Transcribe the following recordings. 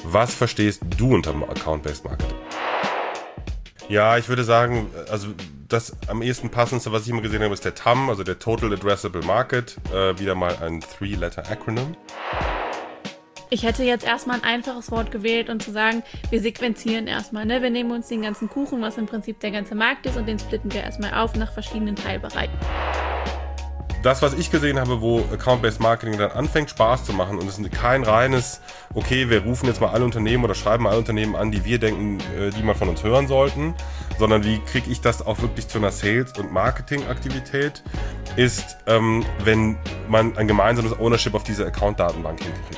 Was verstehst du unter Account-Based Marketing? Ja, ich würde sagen, also das am ehesten passendste, was ich immer gesehen habe, ist der TAM, also der Total Addressable Market. Wieder mal ein 3-Letter-Acronym. Ich hätte jetzt erstmal ein einfaches Wort gewählt und zu sagen, wir sequenzieren erstmal. Ne? Wir nehmen uns den ganzen Kuchen, was im Prinzip der ganze Markt ist, und den splitten wir erstmal auf nach verschiedenen Teilbereichen. Das, was ich gesehen habe, wo Account-Based Marketing dann anfängt, Spaß zu machen, und es ist kein reines, okay, wir rufen jetzt mal alle Unternehmen oder schreiben alle Unternehmen an, die wir denken, die mal von uns hören sollten, sondern wie kriege ich das auch wirklich zu einer Sales- und Marketing-Aktivität, ist, wenn man ein gemeinsames Ownership auf diese Account-Datenbank hinkriegt.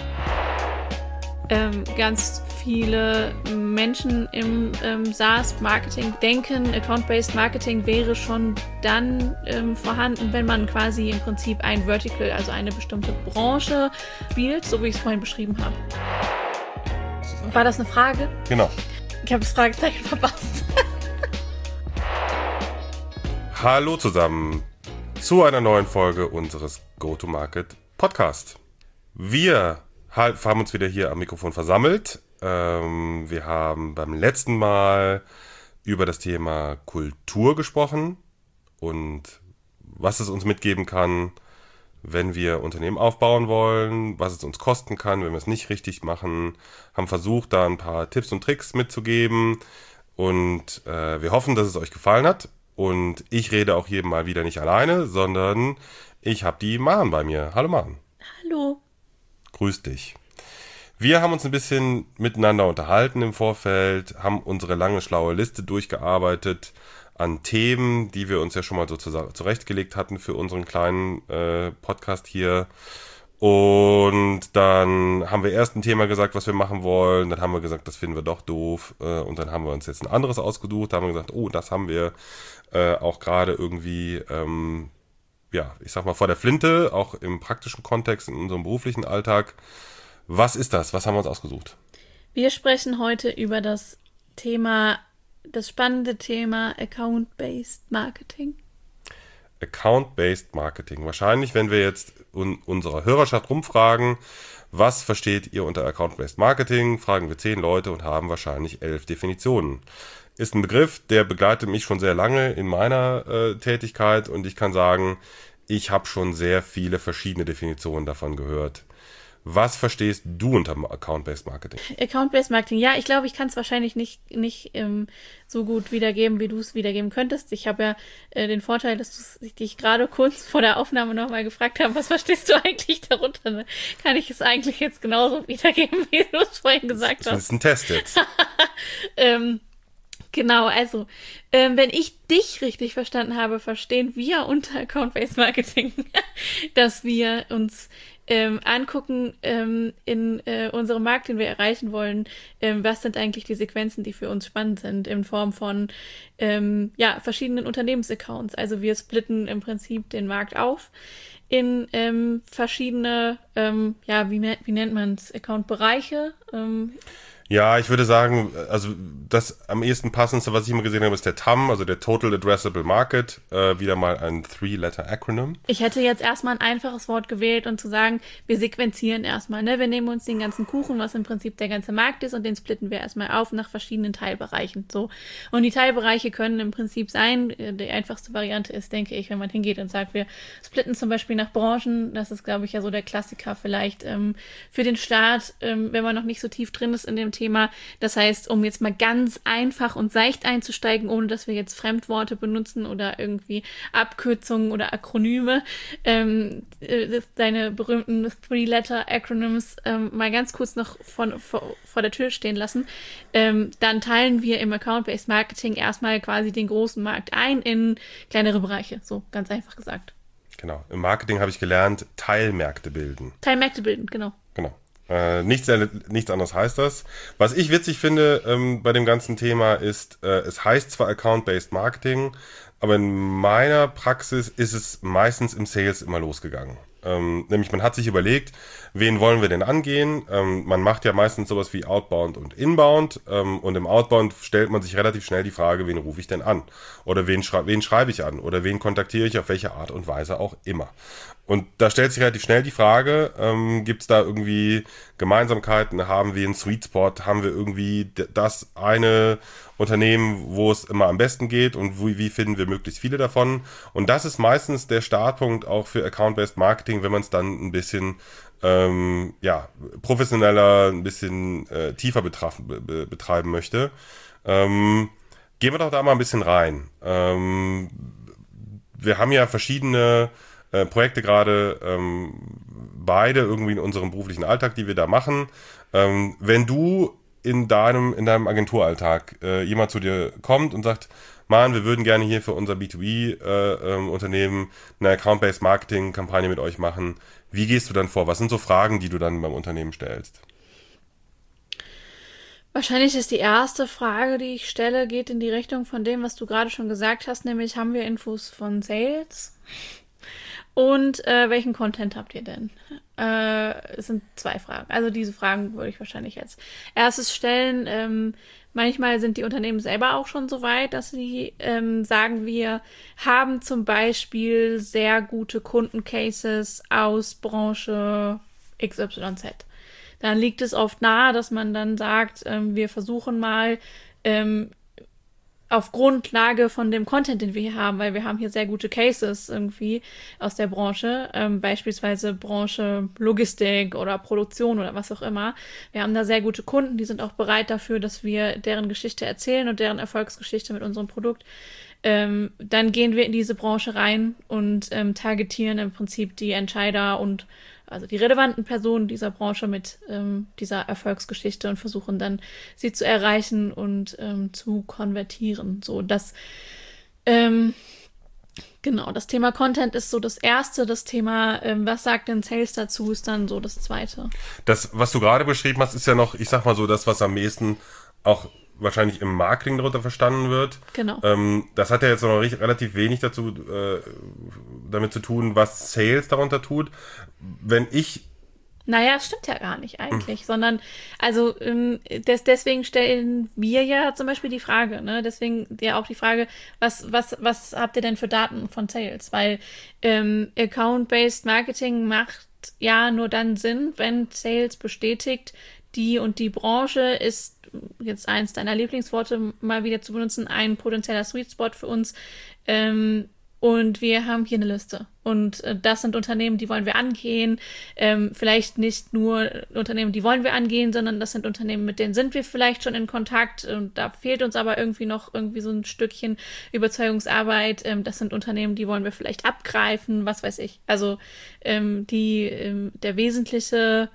Ganz viele Menschen im SaaS-Marketing denken, Account-Based Marketing wäre schon dann vorhanden, wenn man quasi im Prinzip ein Vertical, also eine bestimmte Branche spielt, so wie ich es vorhin beschrieben habe. War das eine Frage? Genau. Ich habe das Fragezeichen verpasst. Hallo zusammen zu einer neuen Folge unseres Go-to-Market Podcast. Wir haben uns wieder hier am Mikrofon versammelt. Wir haben beim letzten Mal über das Thema Kultur gesprochen und was es uns mitgeben kann, wenn wir Unternehmen aufbauen wollen, was es uns kosten kann, wenn wir es nicht richtig machen. Haben versucht, da ein paar Tipps und Tricks mitzugeben, und wir hoffen, dass es euch gefallen hat. Und ich rede auch hier mal wieder nicht alleine, sondern ich habe die Maren bei mir. Hallo Maren. Hallo. Grüß dich. Wir haben uns ein bisschen miteinander unterhalten im Vorfeld, haben unsere lange, schlaue Liste durchgearbeitet an Themen, die wir uns ja schon mal so zurechtgelegt hatten für unseren kleinen Podcast hier. Und dann haben wir erst ein Thema gesagt, was wir machen wollen. Dann haben wir gesagt, das finden wir doch doof. Und dann haben wir uns jetzt ein anderes ausgesucht. Da haben wir gesagt, oh, das haben wir auch gerade irgendwie, ich sag mal, vor der Flinte, auch im praktischen Kontext, in unserem beruflichen Alltag. Was ist das? Was haben wir uns ausgesucht? Wir sprechen heute über das spannende Thema Account-Based Marketing. Account-Based Marketing. Wahrscheinlich, wenn wir jetzt unserer Hörerschaft rumfragen, was versteht ihr unter Account-Based Marketing, fragen wir 10 Leute und haben wahrscheinlich 11 Definitionen. Ist ein Begriff, der begleitet mich schon sehr lange in meiner Tätigkeit, und ich kann sagen, ich habe schon sehr viele verschiedene Definitionen davon gehört. Was verstehst du unter Account-Based Marketing? Account-Based Marketing, ja, ich glaube, ich kann es wahrscheinlich nicht so gut wiedergeben, wie du es wiedergeben könntest. Ich habe ja den Vorteil, dass ich dich gerade kurz vor der Aufnahme nochmal gefragt habe, was verstehst du eigentlich darunter? Ne? Kann ich es eigentlich jetzt genauso wiedergeben, wie du es vorhin gesagt hast? Das ist ein Test jetzt. Genau, also, wenn ich dich richtig verstanden habe, verstehen wir unter Account-Based Marketing, dass wir uns angucken in unserem Markt, den wir erreichen wollen, was sind eigentlich die Sequenzen, die für uns spannend sind, in Form von verschiedenen Unternehmensaccounts. Also wir splitten im Prinzip den Markt auf in verschiedene, wie nennt man es, Account-Bereiche. Ja, ich würde sagen, also das am ehesten passendste, was ich immer gesehen habe, ist der TAM, also der Total Addressable Market. Wieder mal ein 3-Letter-Acronym. Ich hätte jetzt erstmal ein einfaches Wort gewählt und zu sagen, wir sequenzieren erstmal. Ne? Wir nehmen uns den ganzen Kuchen, was im Prinzip der ganze Markt ist, und den splitten wir erstmal auf nach verschiedenen Teilbereichen. So. Und die Teilbereiche können im Prinzip sein, die einfachste Variante ist, denke ich, wenn man hingeht und sagt, wir splitten zum Beispiel nach Branchen. Das ist, glaube ich, ja so der Klassiker vielleicht für den Start, wenn man noch nicht so tief drin ist in dem Thema. Das heißt, um jetzt mal ganz einfach und seicht einzusteigen, ohne dass wir jetzt Fremdworte benutzen oder irgendwie Abkürzungen oder Akronyme, deine berühmten 3-Letter-Acronyms mal ganz kurz noch vor der Tür stehen lassen, dann teilen wir im Account-Based Marketing erstmal quasi den großen Markt ein in kleinere Bereiche, so ganz einfach gesagt. Genau, im Marketing habe ich gelernt, Teilmärkte bilden. Teilmärkte bilden, genau. Genau. Nichts anderes heißt das. Was ich witzig finde bei dem ganzen Thema ist, es heißt zwar Account-Based Marketing, aber in meiner Praxis ist es meistens im Sales immer losgegangen. Nämlich man hat sich überlegt, wen wollen wir denn angehen? Man macht ja meistens sowas wie Outbound und Inbound, und im Outbound stellt man sich relativ schnell die Frage, wen rufe ich denn an? Oder wen schreibe ich an? Oder wen kontaktiere ich auf welche Art und Weise auch immer? Und da stellt sich relativ schnell die Frage, gibt es da irgendwie Gemeinsamkeiten? Haben wir einen Sweet Spot? Haben wir irgendwie das eine Unternehmen, wo es immer am besten geht? Und wie finden wir möglichst viele davon? Und das ist meistens der Startpunkt auch für Account-Based Marketing, wenn man es dann ein bisschen professioneller, ein bisschen tiefer betreiben möchte. Gehen wir doch da mal ein bisschen rein. Wir haben ja verschiedene Projekte gerade, beide irgendwie in unserem beruflichen Alltag, die wir da machen. Wenn du in deinem Agenturalltag jemand zu dir kommt und sagt, Mann, wir würden gerne hier für unser B2B-Unternehmen eine Account-Based Marketing-Kampagne mit euch machen. Wie gehst du dann vor? Was sind so Fragen, die du dann beim Unternehmen stellst? Wahrscheinlich ist die erste Frage, die ich stelle, geht in die Richtung von dem, was du gerade schon gesagt hast, nämlich haben wir Infos von Sales? Und welchen Content habt ihr denn? Es sind 2 Fragen. Also diese Fragen würde ich wahrscheinlich als erstes stellen. Manchmal sind die Unternehmen selber auch schon so weit, dass sie sagen, wir haben zum Beispiel sehr gute Kundencases aus Branche XYZ. Dann liegt es oft nahe, dass man dann sagt, wir versuchen mal auf Grundlage von dem Content, den wir hier haben, weil wir haben hier sehr gute Cases irgendwie aus der Branche, beispielsweise Branche Logistik oder Produktion oder was auch immer. Wir haben da sehr gute Kunden, die sind auch bereit dafür, dass wir deren Geschichte erzählen und deren Erfolgsgeschichte mit unserem Produkt. Dann gehen wir in diese Branche rein und targetieren im Prinzip die Entscheider und also die relevanten Personen dieser Branche mit dieser Erfolgsgeschichte und versuchen dann, sie zu erreichen und zu konvertieren. So, das das Thema Content ist so das Erste. Das Thema, was sagt denn Sales dazu, ist dann so das Zweite. Das, was du gerade beschrieben hast, ist ja noch, ich sag mal so, das, was am ehesten auch wahrscheinlich im Marketing darunter verstanden wird. Genau. Das hat ja jetzt noch relativ wenig damit zu tun, was Sales darunter tut. Naja, das stimmt ja gar nicht eigentlich, sondern, also deswegen stellen wir ja zum Beispiel die Frage, ne? Deswegen ja auch die Frage, was habt ihr denn für Daten von Sales? Weil Account-Based Marketing macht ja nur dann Sinn, wenn Sales bestätigt, die und die Branche ist, jetzt eins deiner Lieblingsworte mal wieder zu benutzen, ein potenzieller Sweet Spot für uns. Und wir haben hier eine Liste. Und das sind Unternehmen, die wollen wir angehen. Vielleicht nicht nur Unternehmen, die wollen wir angehen, sondern das sind Unternehmen, mit denen sind wir vielleicht schon in Kontakt. Und da fehlt uns aber irgendwie noch so ein Stückchen Überzeugungsarbeit. Das sind Unternehmen, die wollen wir vielleicht abgreifen, was weiß ich. Also die wesentliche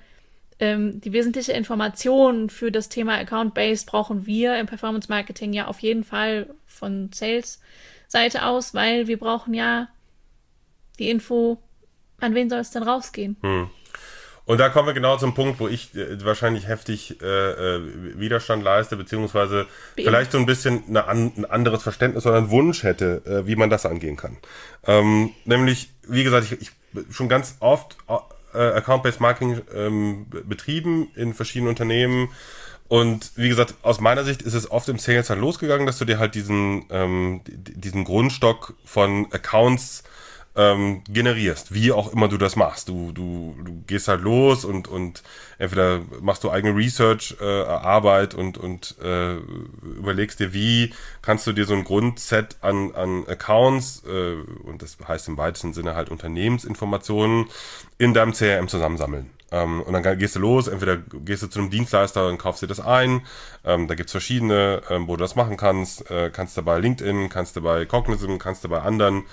Information für das Thema Account-Based brauchen wir im Performance-Marketing ja auf jeden Fall von Sales-Seite aus, weil wir brauchen ja die Info, an wen soll es denn rausgehen. Und da kommen wir genau zum Punkt, wo ich wahrscheinlich heftig Widerstand leiste, beziehungsweise vielleicht so ein bisschen ein anderes Verständnis oder einen Wunsch hätte, wie man das angehen kann. Nämlich, wie gesagt, ich schon ganz oft Account-Based Marketing betrieben in verschiedenen Unternehmen. Und wie gesagt, aus meiner Sicht ist es oft im Sales halt losgegangen, dass du dir halt diesen Grundstock von Accounts generierst, wie auch immer du das machst. Du gehst halt los und entweder machst du eigene Research-Arbeit und überlegst dir, wie kannst du dir so ein Grundset an Accounts, und das heißt im weitesten Sinne halt Unternehmensinformationen, in deinem CRM zusammensammeln. Und dann gehst du los, entweder gehst du zu einem Dienstleister und kaufst dir das ein. Da gibt's verschiedene, wo du das machen kannst. Kannst du bei LinkedIn, kannst du bei Cognizant, kannst du bei anderen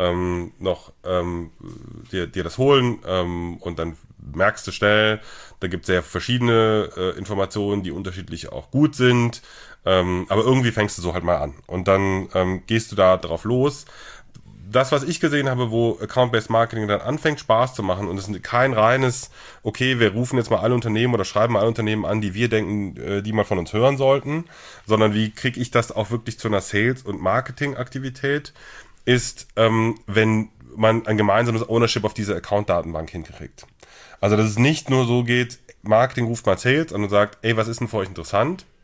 dir das holen. Und dann merkst du schnell, da gibt's sehr verschiedene Informationen, die unterschiedlich auch gut sind. Aber irgendwie fängst du so halt mal an. Und dann gehst du da drauf los. Das, was ich gesehen habe, wo Account-Based Marketing dann anfängt, Spaß zu machen, und es ist kein reines, okay, wir rufen jetzt mal alle Unternehmen oder schreiben mal alle Unternehmen an, die wir denken, die mal von uns hören sollten, sondern wie kriege ich das auch wirklich zu einer Sales- und Marketing-Aktivität, ist, wenn man ein gemeinsames Ownership auf diese Account-Datenbank hinkriegt. Also, dass es nicht nur so geht, Marketing ruft mal Sales an und sagt, ey, was ist denn für euch interessant?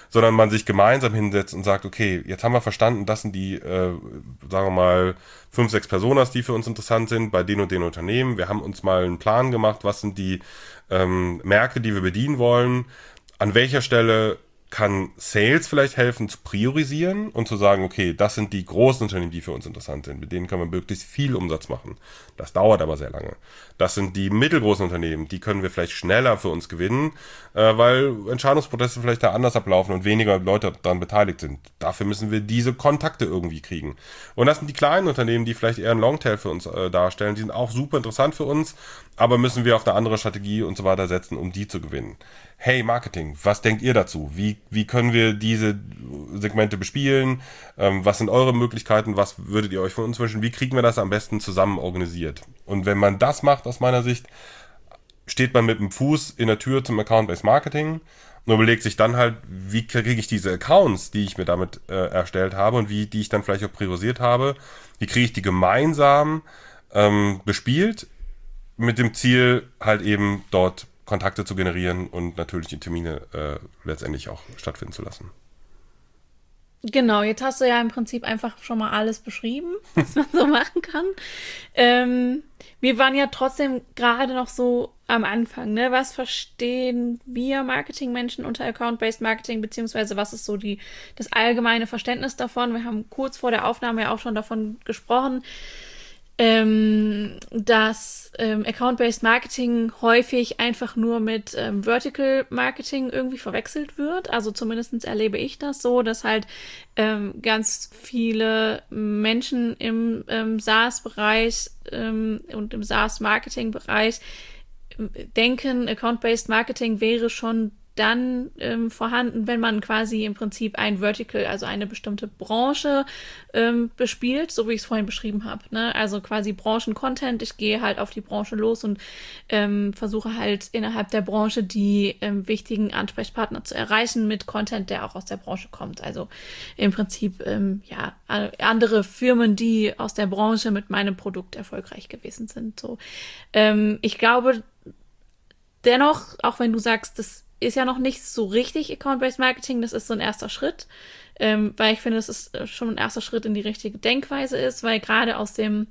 sondern man sich gemeinsam hinsetzt und sagt, okay, jetzt haben wir verstanden, das sind die, sagen wir mal, 5, 6 Personas, die für uns interessant sind, bei den und den Unternehmen. Wir haben uns mal einen Plan gemacht, was sind die Märkte, die wir bedienen wollen, an welcher Stelle kann Sales vielleicht helfen zu priorisieren und zu sagen, okay, das sind die großen Unternehmen, die für uns interessant sind. Mit denen können wir möglichst viel Umsatz machen. Das dauert aber sehr lange. Das sind die mittelgroßen Unternehmen, die können wir vielleicht schneller für uns gewinnen, weil Entscheidungsprozesse vielleicht da anders ablaufen und weniger Leute daran beteiligt sind. Dafür müssen wir diese Kontakte irgendwie kriegen. Und das sind die kleinen Unternehmen, die vielleicht eher einen Longtail für uns darstellen. Die sind auch super interessant für uns, aber müssen wir auf eine andere Strategie und so weiter setzen, um die zu gewinnen. Hey Marketing, was denkt ihr dazu? Wie können wir diese Segmente bespielen? Was sind eure Möglichkeiten? Was würdet ihr euch von uns wünschen? Wie kriegen wir das am besten zusammen organisiert? Und wenn man das macht, aus meiner Sicht, steht man mit dem Fuß in der Tür zum Account-Based Marketing und überlegt sich dann halt, wie kriege ich diese Accounts, die ich mir damit erstellt habe und die ich dann vielleicht auch priorisiert habe, wie kriege ich die gemeinsam bespielt mit dem Ziel, halt eben dort Kontakte zu generieren und natürlich die Termine letztendlich auch stattfinden zu lassen. Genau, jetzt hast du ja im Prinzip einfach schon mal alles beschrieben, was man so machen kann. Wir waren ja trotzdem gerade noch so am Anfang, ne? Was verstehen wir Marketingmenschen unter Account-Based Marketing, beziehungsweise was ist so das allgemeine Verständnis davon? Wir haben kurz vor der Aufnahme ja auch schon davon gesprochen, dass Account-Based Marketing häufig einfach nur mit Vertical Marketing irgendwie verwechselt wird. Also zumindest erlebe ich das so, dass halt ganz viele Menschen im SaaS-Bereich und im SaaS-Marketing-Bereich denken, Account-Based Marketing wäre schon dann vorhanden, wenn man quasi im Prinzip ein Vertical, also eine bestimmte Branche bespielt, so wie ich es vorhin beschrieben habe. Ne? Also quasi Branchen-Content. Ich gehe halt auf die Branche los und versuche halt innerhalb der Branche die wichtigen Ansprechpartner zu erreichen mit Content, der auch aus der Branche kommt. Also im Prinzip andere Firmen, die aus der Branche mit meinem Produkt erfolgreich gewesen sind. So, ich glaube dennoch, auch wenn du sagst, das ist ja noch nicht so richtig Account-Based Marketing, das ist so ein erster Schritt, weil ich finde, dass es schon ein erster Schritt in die richtige Denkweise ist, weil gerade aus dem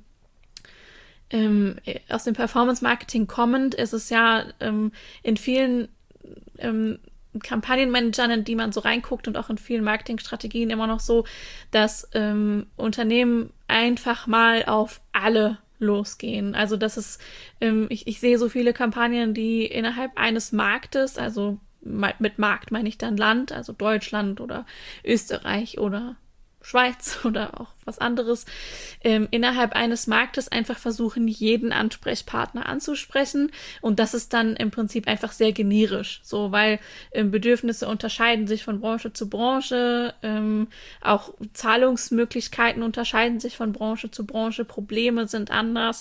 Performance-Marketing kommend ist es ja in vielen Kampagnenmanagern, in die man so reinguckt und auch in vielen Marketingstrategien immer noch so, dass Unternehmen einfach mal auf alle losgehen. Also das ist, ich sehe so viele Kampagnen, die innerhalb eines Marktes, also mit Markt meine ich dann Land, also Deutschland oder Österreich oder Schweiz oder auch was anderes, innerhalb eines Marktes einfach versuchen, jeden Ansprechpartner anzusprechen. Und das ist dann im Prinzip einfach sehr generisch, so, weil Bedürfnisse unterscheiden sich von Branche zu Branche, auch Zahlungsmöglichkeiten unterscheiden sich von Branche zu Branche, Probleme sind anders.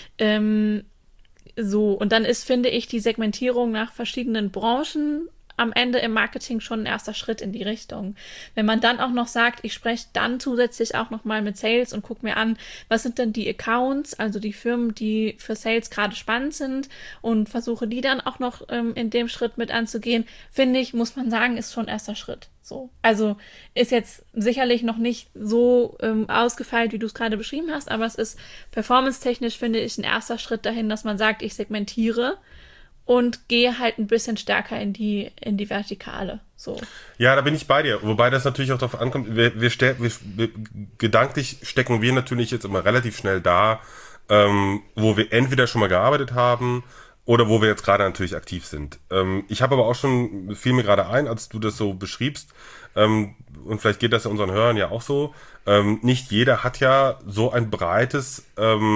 So, und dann ist, finde ich, die Segmentierung nach verschiedenen Branchen am Ende im Marketing schon ein erster Schritt in die Richtung. Wenn man dann auch noch sagt, ich spreche dann zusätzlich auch nochmal mit Sales und gucke mir an, was sind denn die Accounts, also die Firmen, die für Sales gerade spannend sind und versuche die dann auch noch in dem Schritt mit anzugehen, finde ich, muss man sagen, ist schon ein erster Schritt. So. Also ist jetzt sicherlich noch nicht so ausgefeilt, wie du es gerade beschrieben hast, aber es ist performance-technisch, finde ich, ein erster Schritt dahin, dass man sagt, ich segmentiere und gehe halt ein bisschen stärker in die Vertikale. So. Ja, da bin ich bei dir. Wobei das natürlich auch darauf ankommt, gedanklich stecken wir natürlich jetzt immer relativ schnell da, wo wir entweder schon mal gearbeitet haben oder wo wir jetzt gerade natürlich aktiv sind. Ich habe aber auch schon, fiel mir gerade ein, als du das so beschriebst, und vielleicht geht das ja unseren Hörern ja auch so, nicht jeder hat ja so ein breites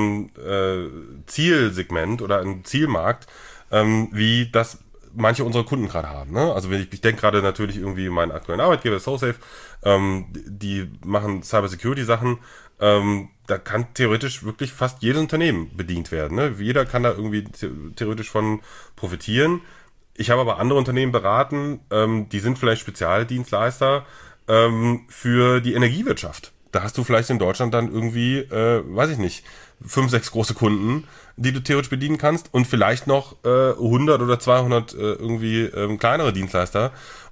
Zielsegment oder einen Zielmarkt, wie das manche unserer Kunden gerade haben. Ne? Also ich denke gerade natürlich irgendwie meinen aktuellen Arbeitgeber, SoSafe, die machen Cybersecurity-Sachen, da kann theoretisch wirklich fast jedes Unternehmen bedient werden. Ne? Jeder kann da irgendwie theoretisch von profitieren. Ich habe aber andere Unternehmen beraten, die sind vielleicht Spezialdienstleister für die Energiewirtschaft. Da hast du vielleicht in Deutschland dann irgendwie, weiß ich nicht, 5, 6 große Kunden, die du theoretisch bedienen kannst und vielleicht noch 100 oder 200 irgendwie kleinere Dienstleister.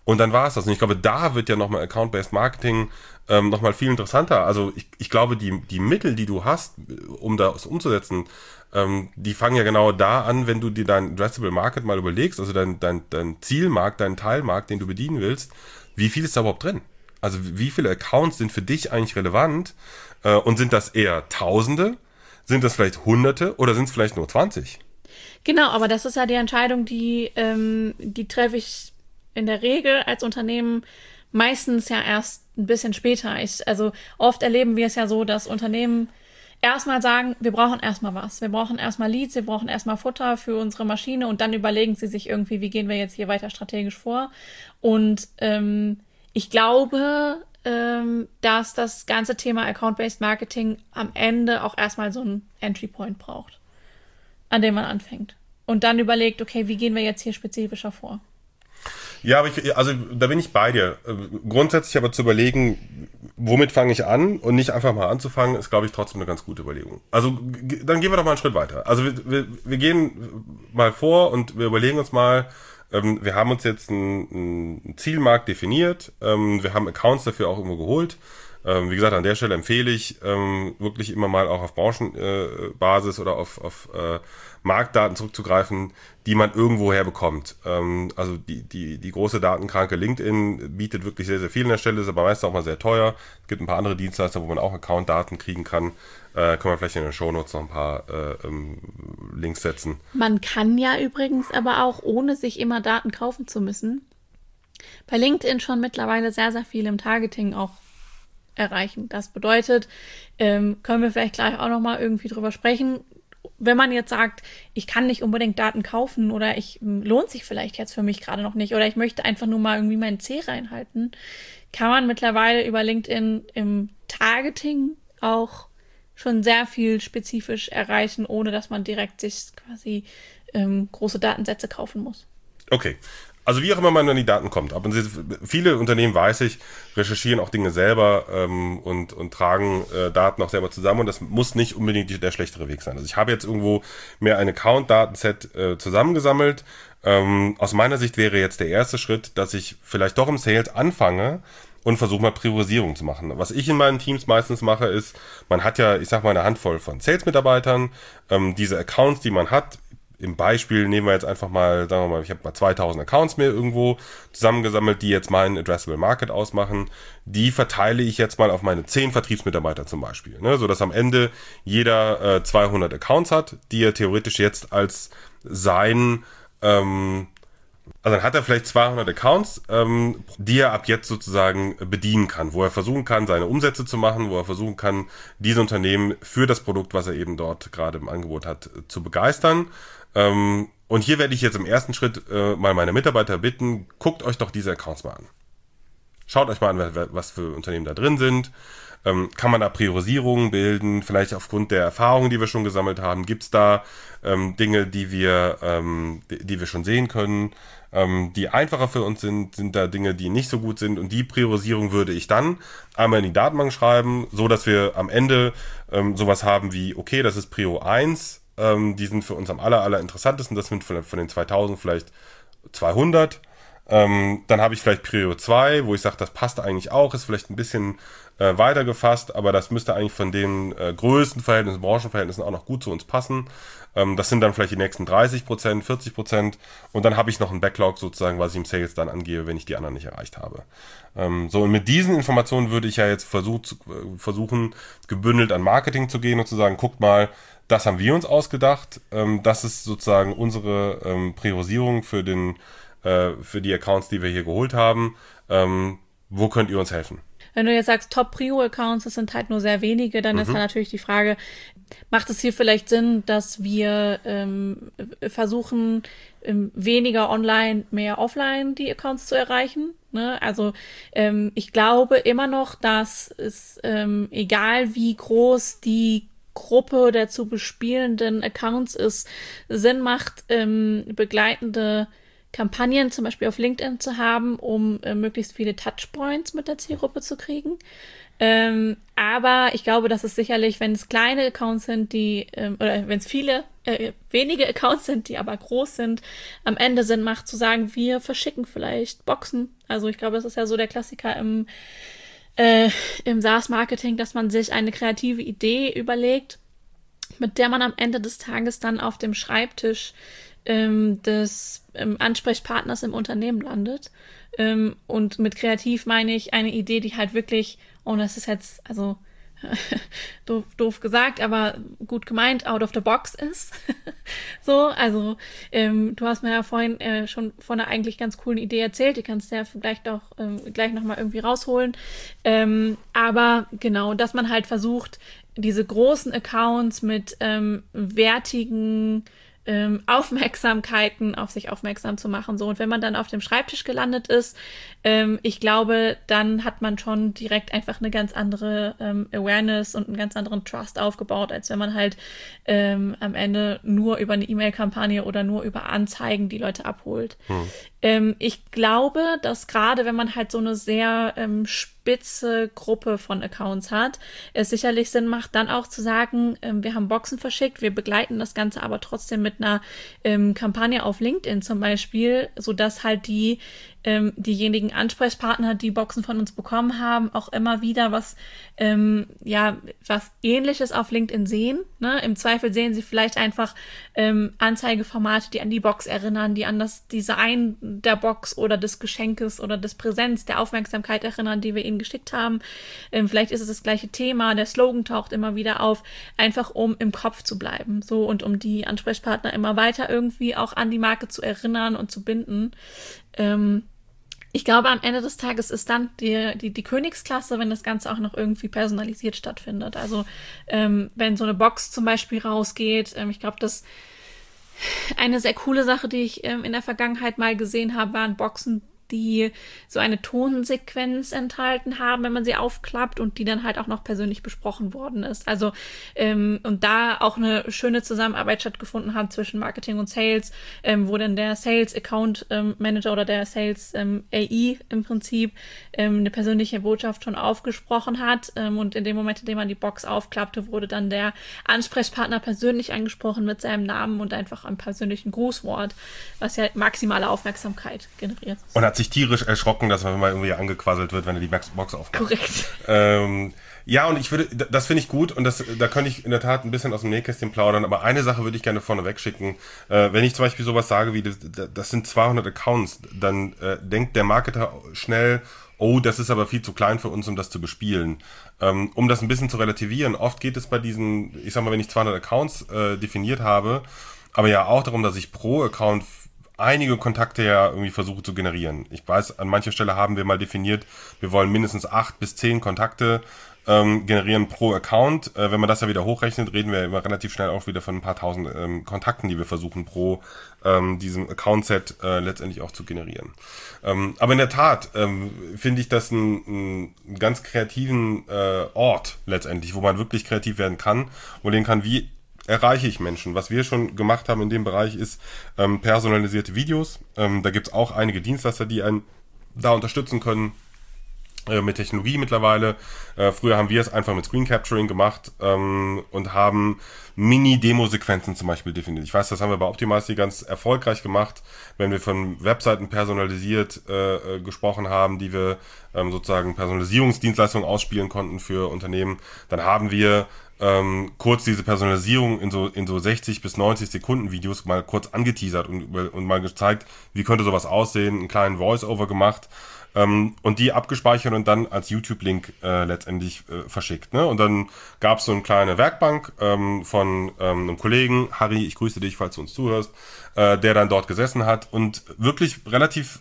Und dann war es das. Und ich glaube, da wird ja nochmal Account-Based Marketing nochmal viel interessanter. Also ich glaube, die Mittel, die du hast, um das umzusetzen, die fangen ja genau da an, wenn du dir dein Addressable Market mal überlegst, also dein Zielmarkt, deinen Teilmarkt, den du bedienen willst, wie viel ist da überhaupt drin? Also wie viele Accounts sind für dich eigentlich relevant? Und sind das eher Tausende? Sind das vielleicht Hunderte oder sind es vielleicht nur 20? Genau, aber das ist ja die Entscheidung, die treffe ich in der Regel als Unternehmen meistens ja erst ein bisschen später. Also oft erleben wir es ja so, dass Unternehmen erstmal sagen, wir brauchen erstmal was. Wir brauchen erstmal Leads, wir brauchen erstmal Futter für unsere Maschine und dann überlegen sie sich irgendwie, wie gehen wir jetzt hier weiter strategisch vor. Und ich glaube, dass das ganze Thema Account-Based Marketing am Ende auch erstmal so einen Entry-Point braucht, an dem man anfängt. Und dann überlegt, okay, wie gehen wir jetzt hier spezifischer vor? Ja, aber also da bin ich bei dir. Grundsätzlich aber zu überlegen, womit fange ich an und nicht einfach mal anzufangen, ist, glaube ich, trotzdem eine ganz gute Überlegung. Also dann gehen wir doch mal einen Schritt weiter. Also wir gehen mal vor und wir überlegen uns mal, wir haben uns jetzt einen Zielmarkt definiert, wir haben Accounts dafür auch irgendwo geholt. Wie gesagt, an der Stelle empfehle ich wirklich immer mal auch auf Branchenbasis oder auf Marktdaten zurückzugreifen, die man irgendwo herbekommt. Also die große datenkranke LinkedIn bietet wirklich sehr, sehr viel an der Stelle, ist aber meistens auch mal sehr teuer. Es gibt ein paar andere Dienstleister, wo man auch Account-Daten kriegen kann. Können wir vielleicht in den Shownotes noch ein paar Links setzen. Man kann ja übrigens aber auch, ohne sich immer Daten kaufen zu müssen, bei LinkedIn schon mittlerweile sehr, sehr viel im Targeting auch erreichen. Das bedeutet, können wir vielleicht gleich auch nochmal irgendwie drüber sprechen, wenn man jetzt sagt, ich kann nicht unbedingt Daten kaufen oder lohnt sich vielleicht jetzt für mich gerade noch nicht oder ich möchte einfach nur mal irgendwie meinen C reinhalten, kann man mittlerweile über LinkedIn im Targeting auch schon sehr viel spezifisch erreichen, ohne dass man direkt sich quasi große Datensätze kaufen muss. Okay. Also wie auch immer man an die Daten kommt. Aber viele Unternehmen, weiß ich, recherchieren auch Dinge selber und tragen Daten auch selber zusammen. Und das muss nicht unbedingt der schlechtere Weg sein. Also ich habe jetzt irgendwo mir ein Account-Datenset zusammengesammelt. Aus meiner Sicht wäre jetzt der erste Schritt, dass ich vielleicht doch im Sales anfange und versuche mal Priorisierung zu machen. Was ich in meinen Teams meistens mache, ist, man hat ja, ich sag mal, eine Handvoll von Sales-Mitarbeitern. Diese Accounts, die man hat, im Beispiel nehmen wir jetzt einfach mal, sagen wir mal, ich habe mal 2000 Accounts mir irgendwo zusammengesammelt, die jetzt meinen Addressable Market ausmachen. Die verteile ich jetzt mal auf meine 10 Vertriebsmitarbeiter zum Beispiel, ne? So dass am Ende jeder 200 Accounts hat, die er theoretisch jetzt als sein, also dann hat er vielleicht 200 Accounts, die er ab jetzt sozusagen bedienen kann, wo er versuchen kann, seine Umsätze zu machen, wo er versuchen kann, diese Unternehmen für das Produkt, was er eben dort gerade im Angebot hat, zu begeistern. Und hier werde ich jetzt im ersten Schritt mal meine Mitarbeiter bitten, guckt euch doch diese Accounts mal an. Schaut euch mal an, was für Unternehmen da drin sind. Kann man da Priorisierungen bilden? Vielleicht aufgrund der Erfahrungen, die wir schon gesammelt haben, gibt es da Dinge, die wir schon sehen können, die einfacher für uns sind da Dinge, die nicht so gut sind. Und die Priorisierung würde ich dann einmal in die Datenbank schreiben, so dass wir am Ende sowas haben wie, okay, das ist Prio 1, die sind für uns am aller interessantesten, das sind von den 2000 vielleicht 200. Dann habe ich vielleicht Prio 2, wo ich sage, das passt eigentlich auch, ist vielleicht ein bisschen weiter gefasst, aber das müsste eigentlich von den Größenverhältnissen, Branchenverhältnissen auch noch gut zu uns passen. Das sind dann vielleicht die nächsten 30%, 40% und dann habe ich noch einen Backlog sozusagen, was ich im Sales dann angebe, wenn ich die anderen nicht erreicht habe. So, und mit diesen Informationen würde ich ja jetzt versuchen, gebündelt an Marketing zu gehen und zu sagen, guckt mal, das haben wir uns ausgedacht, das ist sozusagen unsere Priorisierung für die Accounts, die wir hier geholt haben. Wo könnt ihr uns helfen? Wenn du jetzt sagst, Top-Prio-Accounts, das sind halt nur sehr wenige, dann ist halt natürlich die Frage, macht es hier vielleicht Sinn, dass wir versuchen, weniger online, mehr offline die Accounts zu erreichen? Ne? Also ich glaube immer noch, dass es, egal wie groß die Gruppe der zu bespielenden Accounts ist, Sinn macht, begleitende Kampagnen zum Beispiel auf LinkedIn zu haben, um möglichst viele Touchpoints mit der Zielgruppe zu kriegen. Aber ich glaube, dass es sicherlich, wenn es kleine Accounts sind, oder wenn es wenige Accounts sind, die aber groß sind, am Ende Sinn macht zu sagen, wir verschicken vielleicht Boxen. Also ich glaube, das ist ja so der Klassiker im SaaS-Marketing, dass man sich eine kreative Idee überlegt, mit der man am Ende des Tages dann auf dem Schreibtisch des Ansprechpartners im Unternehmen landet. Und mit kreativ meine ich eine Idee, die halt wirklich, und das ist jetzt, also doof gesagt, aber gut gemeint, out of the box ist. So, also du hast mir ja vorhin schon von einer eigentlich ganz coolen Idee erzählt, die kannst du ja vielleicht auch gleich nochmal irgendwie rausholen. Aber genau, dass man halt versucht, diese großen Accounts mit wertigen Aufmerksamkeiten auf sich aufmerksam zu machen. So, und wenn man dann auf dem Schreibtisch gelandet ist, ich glaube, dann hat man schon direkt einfach eine ganz andere Awareness und einen ganz anderen Trust aufgebaut, als wenn man halt am Ende nur über eine E-Mail-Kampagne oder nur über Anzeigen die Leute abholt. Ich glaube, dass gerade wenn man halt so eine sehr spitze Gruppe von Accounts hat, es sicherlich Sinn macht, dann auch zu sagen, wir haben Boxen verschickt, wir begleiten das Ganze aber trotzdem mit einer Kampagne auf LinkedIn zum Beispiel, sodass halt diejenigen Ansprechpartner, die Boxen von uns bekommen haben, auch immer wieder was Ähnliches auf LinkedIn sehen. Ne? Im Zweifel sehen sie vielleicht einfach Anzeigeformate, die an die Box erinnern, die an das Design der Box oder des Geschenkes oder des Präsents, der Aufmerksamkeit erinnern, die wir ihnen geschickt haben. Vielleicht ist es das gleiche Thema, der Slogan taucht immer wieder auf, einfach um im Kopf zu bleiben. So, und um die Ansprechpartner immer weiter irgendwie auch an die Marke zu erinnern und zu binden. Ich glaube, am Ende des Tages ist dann die Königsklasse, wenn das Ganze auch noch irgendwie personalisiert stattfindet. Also wenn so eine Box zum Beispiel rausgeht, ich glaube, das eine sehr coole Sache, die ich in der Vergangenheit mal gesehen habe, waren Boxen, die so eine Tonsequenz enthalten haben, wenn man sie aufklappt und die dann halt auch noch persönlich besprochen worden ist. Also und da auch eine schöne Zusammenarbeit stattgefunden hat zwischen Marketing und Sales, wo dann der Sales Account Manager oder der Sales AI im Prinzip eine persönliche Botschaft schon aufgesprochen hat und in dem Moment, in dem man die Box aufklappte, wurde dann der Ansprechpartner persönlich angesprochen mit seinem Namen und einfach einem persönlichen Grußwort, was ja maximale Aufmerksamkeit generiert. Und hat sich tierisch erschrocken, dass man mal irgendwie angequasselt wird, wenn er die Box aufmacht. Korrekt. Ja, und das finde ich gut und da könnte ich in der Tat ein bisschen aus dem Nähkästchen plaudern, aber eine Sache würde ich gerne vorne wegschicken. Wenn ich zum Beispiel sowas sage wie, das sind 200 Accounts, dann denkt der Marketer schnell, oh, das ist aber viel zu klein für uns, um das zu bespielen. Um das ein bisschen zu relativieren, oft geht es bei diesen, ich sag mal, wenn ich 200 Accounts definiert habe, aber ja auch darum, dass ich pro Account einige Kontakte ja irgendwie versuche zu generieren. Ich weiß, an mancher Stelle haben wir mal definiert, wir wollen mindestens 8 bis 10 Kontakte generieren pro Account. Wenn man das ja wieder hochrechnet, reden wir immer relativ schnell auch wieder von ein paar tausend Kontakten, die wir versuchen pro diesem Account-Set letztendlich auch zu generieren. Aber in der Tat finde ich das einen ganz kreativen Ort letztendlich, wo man wirklich kreativ werden kann und den kann, wie erreiche ich Menschen. Was wir schon gemacht haben in dem Bereich ist personalisierte Videos. Da gibt es auch einige Dienstleister, die einen da unterstützen können mit Technologie mittlerweile. Früher haben wir es einfach mit Screen Capturing gemacht und haben Mini-Demo-Sequenzen zum Beispiel definiert. Ich weiß, das haben wir bei Optimize ganz erfolgreich gemacht, wenn wir von Webseiten personalisiert gesprochen haben, die wir sozusagen Personalisierungsdienstleistungen ausspielen konnten für Unternehmen. Dann haben wir kurz diese Personalisierung in so 60 bis 90 Sekunden Videos mal kurz angeteasert und mal gezeigt, wie könnte sowas aussehen, einen kleinen Voice-Over gemacht und die abgespeichert und dann als YouTube-Link letztendlich verschickt. Ne? Und dann gab es so eine kleine Werkbank von einem Kollegen, Harry, ich grüße dich, falls du uns zuhörst, der dann dort gesessen hat und wirklich relativ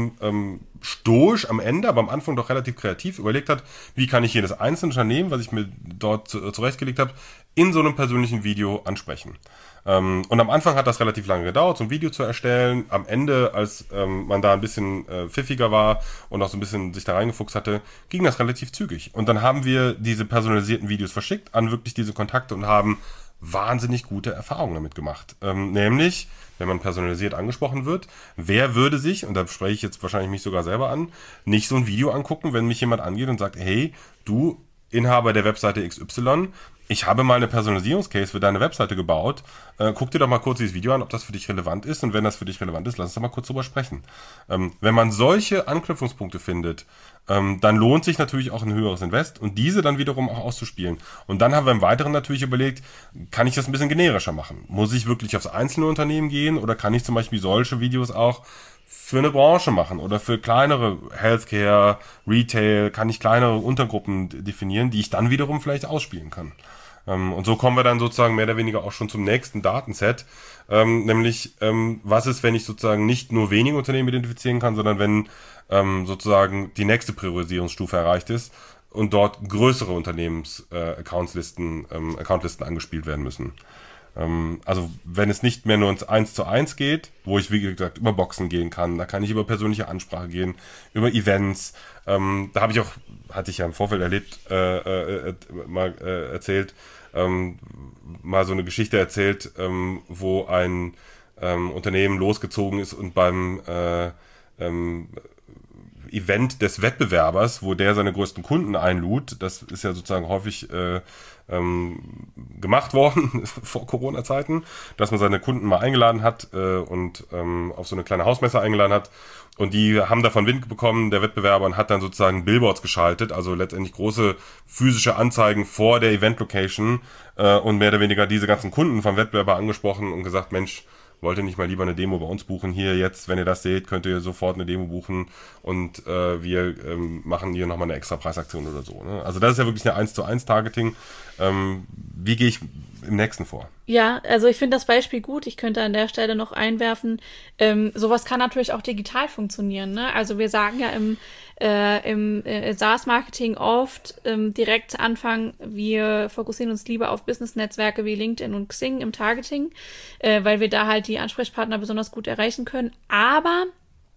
stoisch am Ende, aber am Anfang doch relativ kreativ überlegt hat, wie kann ich jedes einzelne Unternehmen, was ich mir dort zurechtgelegt habe, in so einem persönlichen Video ansprechen. Und am Anfang hat das relativ lange gedauert, so ein Video zu erstellen. Am Ende, als man da ein bisschen pfiffiger war und auch so ein bisschen sich da reingefuchst hatte, ging das relativ zügig. Und dann haben wir diese personalisierten Videos verschickt an wirklich diese Kontakte und haben wahnsinnig gute Erfahrungen damit gemacht. Nämlich, wenn man personalisiert angesprochen wird, wer würde sich, und da spreche ich jetzt wahrscheinlich mich sogar selber an, nicht so ein Video angucken, wenn mich jemand angeht und sagt, hey, du Inhaber der Webseite XY, ich habe mal eine Personalisierungscase für deine Webseite gebaut. Guck dir doch mal kurz dieses Video an, ob das für dich relevant ist. Und wenn das für dich relevant ist, lass uns doch mal kurz drüber sprechen. Wenn man solche Anknüpfungspunkte findet, dann lohnt sich natürlich auch ein höheres Invest und diese dann wiederum auch auszuspielen. Und dann haben wir im Weiteren natürlich überlegt, kann ich das ein bisschen generischer machen? Muss ich wirklich aufs einzelne Unternehmen gehen oder kann ich zum Beispiel solche Videos auch für eine Branche machen oder für kleinere Healthcare, Retail, kann ich kleinere Untergruppen definieren, die ich dann wiederum vielleicht ausspielen kann. Und so kommen wir dann sozusagen mehr oder weniger auch schon zum nächsten Datenset, nämlich was ist, wenn ich sozusagen nicht nur wenige Unternehmen identifizieren kann, sondern wenn sozusagen die nächste Priorisierungsstufe erreicht ist und dort größere Unternehmens-Accountlisten angespielt werden müssen. Also wenn es nicht mehr nur ins 1:1 geht, wo ich wie gesagt über Boxen gehen kann, da kann ich über persönliche Ansprache gehen, über Events. Da habe ich auch, hatte ich ja im Vorfeld erzählt, mal so eine Geschichte erzählt, wo ein Unternehmen losgezogen ist und beim Event des Wettbewerbers, wo der seine größten Kunden einlud, das ist ja sozusagen häufig gemacht worden vor Corona-Zeiten, dass man seine Kunden mal eingeladen hat und auf so eine kleine Hausmesse eingeladen hat. Und die haben davon Wind bekommen, der Wettbewerber, und hat dann sozusagen Billboards geschaltet, also letztendlich große physische Anzeigen vor der Event-Location und mehr oder weniger diese ganzen Kunden vom Wettbewerber angesprochen und gesagt, Mensch, wollt ihr nicht mal lieber eine Demo bei uns buchen? Hier jetzt, wenn ihr das seht, könnt ihr sofort eine Demo buchen und wir machen hier nochmal eine extra Preisaktion oder so. Ne? Also das ist ja wirklich eine 1:1 Targeting. Wie gehe ich im nächsten vor? Ja, also ich finde das Beispiel gut. Ich könnte an der Stelle noch einwerfen, sowas kann natürlich auch digital funktionieren. Ne? Also wir sagen ja im SaaS-Marketing oft direkt zu Anfang, wir fokussieren uns lieber auf Business-Netzwerke wie LinkedIn und Xing im Targeting, weil wir da halt die Ansprechpartner besonders gut erreichen können. Aber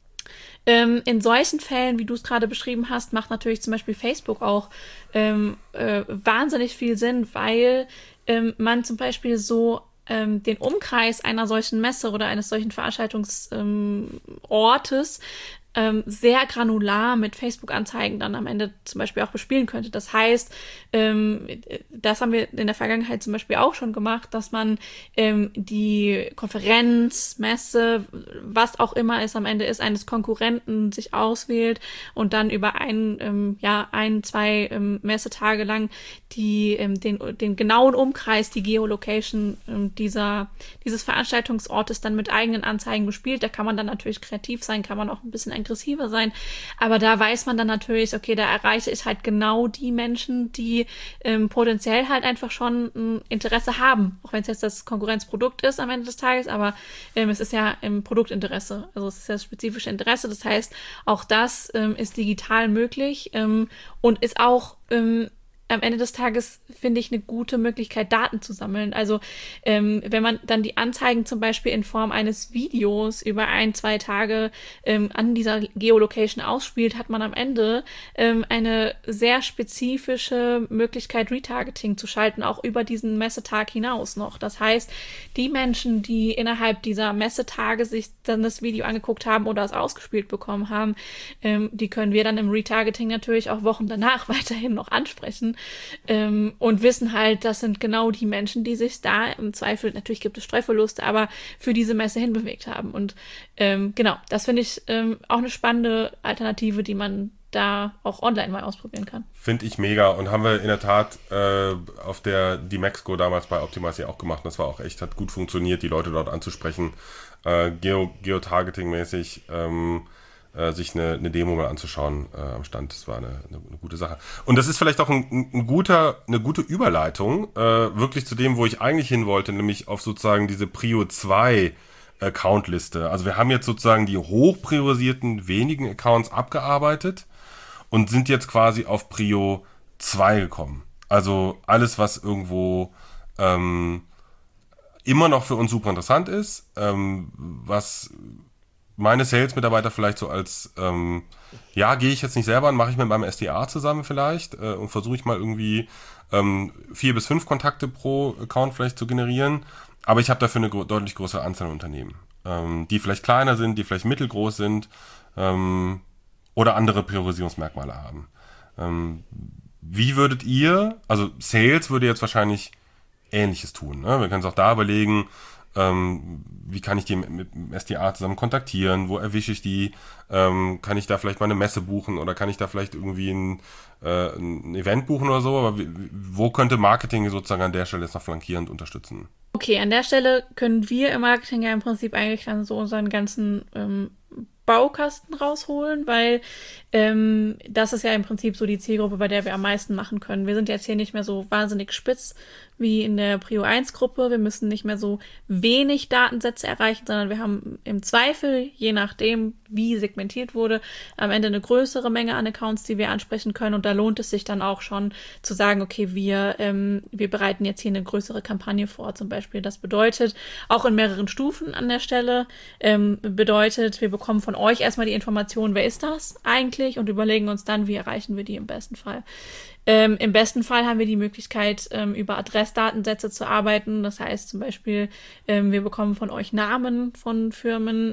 in solchen Fällen, wie du es gerade beschrieben hast, macht natürlich zum Beispiel Facebook auch wahnsinnig viel Sinn, weil man zum Beispiel so den Umkreis einer solchen Messe oder eines solchen Veranstaltungsortes sehr granular mit Facebook-Anzeigen dann am Ende zum Beispiel auch bespielen könnte. Das heißt, das haben wir in der Vergangenheit zum Beispiel auch schon gemacht, dass man die Konferenz, Messe, was auch immer es am Ende ist, eines Konkurrenten sich auswählt und dann über zwei Messetage lang den genauen Umkreis, die Geolocation dieses Veranstaltungsortes dann mit eigenen Anzeigen bespielt. Da kann man dann natürlich kreativ sein, kann man auch ein bisschen aggressiver sein, aber da weiß man dann natürlich, okay, da erreiche ich halt genau die Menschen, die potenziell halt einfach schon ein Interesse haben, auch wenn es jetzt das Konkurrenzprodukt ist am Ende des Tages, aber es ist ja im Produktinteresse, also es ist ja das spezifische Interesse, das heißt, auch das ist digital möglich und ist auch am Ende des Tages, finde ich, eine gute Möglichkeit, Daten zu sammeln. Also wenn man dann die Anzeigen zum Beispiel in Form eines Videos über 1-2 Tage an dieser Geolocation ausspielt, hat man am Ende eine sehr spezifische Möglichkeit, Retargeting zu schalten, auch über diesen Messetag hinaus noch. Das heißt, die Menschen, die innerhalb dieser Messetage sich dann das Video angeguckt haben oder es ausgespielt bekommen haben, die können wir dann im Retargeting natürlich auch Wochen danach weiterhin noch ansprechen. Und wissen halt, das sind genau die Menschen, die sich da im Zweifel, natürlich gibt es Streuverluste, aber für diese Messe hinbewegt haben. Und genau, das finde ich auch eine spannende Alternative, die man da auch online mal ausprobieren kann. Finde ich mega und haben wir in der Tat auf der DMAXCO damals bei Optimize ja auch gemacht. Das war auch echt, hat gut funktioniert, die Leute dort anzusprechen, Geotargeting-mäßig, sich eine Demo mal anzuschauen am Stand. Das war eine gute Sache. Und das ist vielleicht auch eine gute Überleitung wirklich zu dem, wo ich eigentlich hin wollte, nämlich auf sozusagen diese Prio 2 Accountliste. Also wir haben jetzt sozusagen die hochpriorisierten wenigen Accounts abgearbeitet und sind jetzt quasi auf Prio 2 gekommen. Also alles, was irgendwo immer noch für uns super interessant ist, was meine Sales-Mitarbeiter vielleicht so als, gehe ich jetzt nicht selber an, mache ich mit meinem SDA zusammen vielleicht und versuche ich mal irgendwie 4 bis 5 Kontakte pro Account vielleicht zu generieren. Aber ich habe dafür eine deutlich größere Anzahl an Unternehmen, die vielleicht kleiner sind, die vielleicht mittelgroß sind oder andere Priorisierungsmerkmale haben. Wie würdet ihr, also Sales würde jetzt wahrscheinlich Ähnliches tun. Ne? Wir können es auch da überlegen, wie kann ich die mit dem SDA zusammen kontaktieren, wo erwische ich die, kann ich da vielleicht mal eine Messe buchen oder kann ich da vielleicht irgendwie ein Event buchen oder so, aber wo könnte Marketing sozusagen an der Stelle jetzt noch flankierend unterstützen? Okay, an der Stelle können wir im Marketing ja im Prinzip eigentlich dann so unseren ganzen Baukasten rausholen, weil das ist ja im Prinzip so die Zielgruppe, bei der wir am meisten machen können. Wir sind jetzt hier nicht mehr so wahnsinnig spitz wie in der Prio 1 Gruppe. Wir müssen nicht mehr so wenig Datensätze erreichen, sondern wir haben im Zweifel, je nachdem, wie segmentiert wurde, am Ende eine größere Menge an Accounts, die wir ansprechen können. Und da lohnt es sich dann auch schon zu sagen, okay, wir bereiten jetzt hier eine größere Kampagne vor zum Beispiel. Das bedeutet, auch in mehreren Stufen an der Stelle, bedeutet, wir bekommen von euch erstmal die Information, wer ist das eigentlich, und überlegen uns dann, wie erreichen wir die im besten Fall. Im besten Fall haben wir die Möglichkeit, über Adressdatensätze zu arbeiten. Das heißt zum Beispiel, wir bekommen von euch Namen von Firmen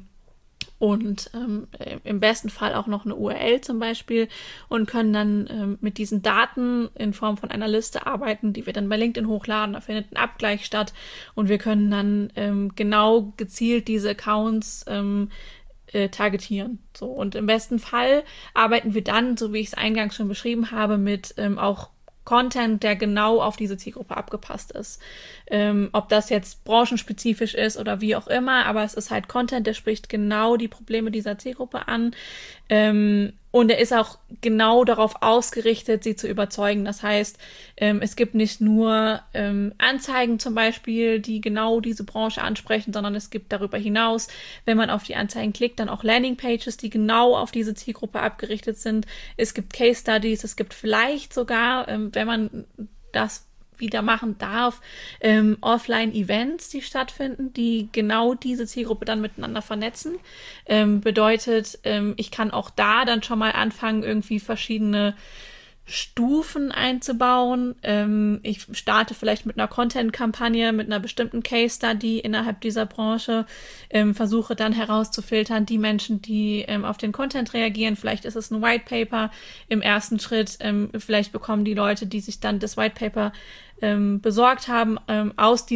und im besten Fall auch noch eine URL zum Beispiel und können dann mit diesen Daten in Form von einer Liste arbeiten, die wir dann bei LinkedIn hochladen. Da findet ein Abgleich statt und wir können dann genau gezielt diese Accounts targetieren. So, und im besten Fall arbeiten wir dann, so wie ich es eingangs schon beschrieben habe, mit auch Content, der genau auf diese Zielgruppe abgepasst ist. Ob das jetzt branchenspezifisch ist oder wie auch immer, aber es ist halt Content, der spricht genau die Probleme dieser Zielgruppe an. Und er ist auch genau darauf ausgerichtet, sie zu überzeugen. Das heißt, es gibt nicht nur Anzeigen zum Beispiel, die genau diese Branche ansprechen, sondern es gibt darüber hinaus, wenn man auf die Anzeigen klickt, dann auch Landingpages, die genau auf diese Zielgruppe abgerichtet sind. Es gibt Case Studies, es gibt vielleicht sogar, wenn man das wieder machen darf, Offline-Events, die stattfinden, die genau diese Zielgruppe dann miteinander vernetzen. Bedeutet, ich kann auch da dann schon mal anfangen, irgendwie verschiedene Stufen einzubauen. Ich starte vielleicht mit einer Content-Kampagne, mit einer bestimmten Case-Study innerhalb dieser Branche, versuche dann herauszufiltern, die Menschen, die auf den Content reagieren. Vielleicht ist es ein White Paper im ersten Schritt. Vielleicht bekommen die Leute, die sich dann das White Paper besorgt haben, aus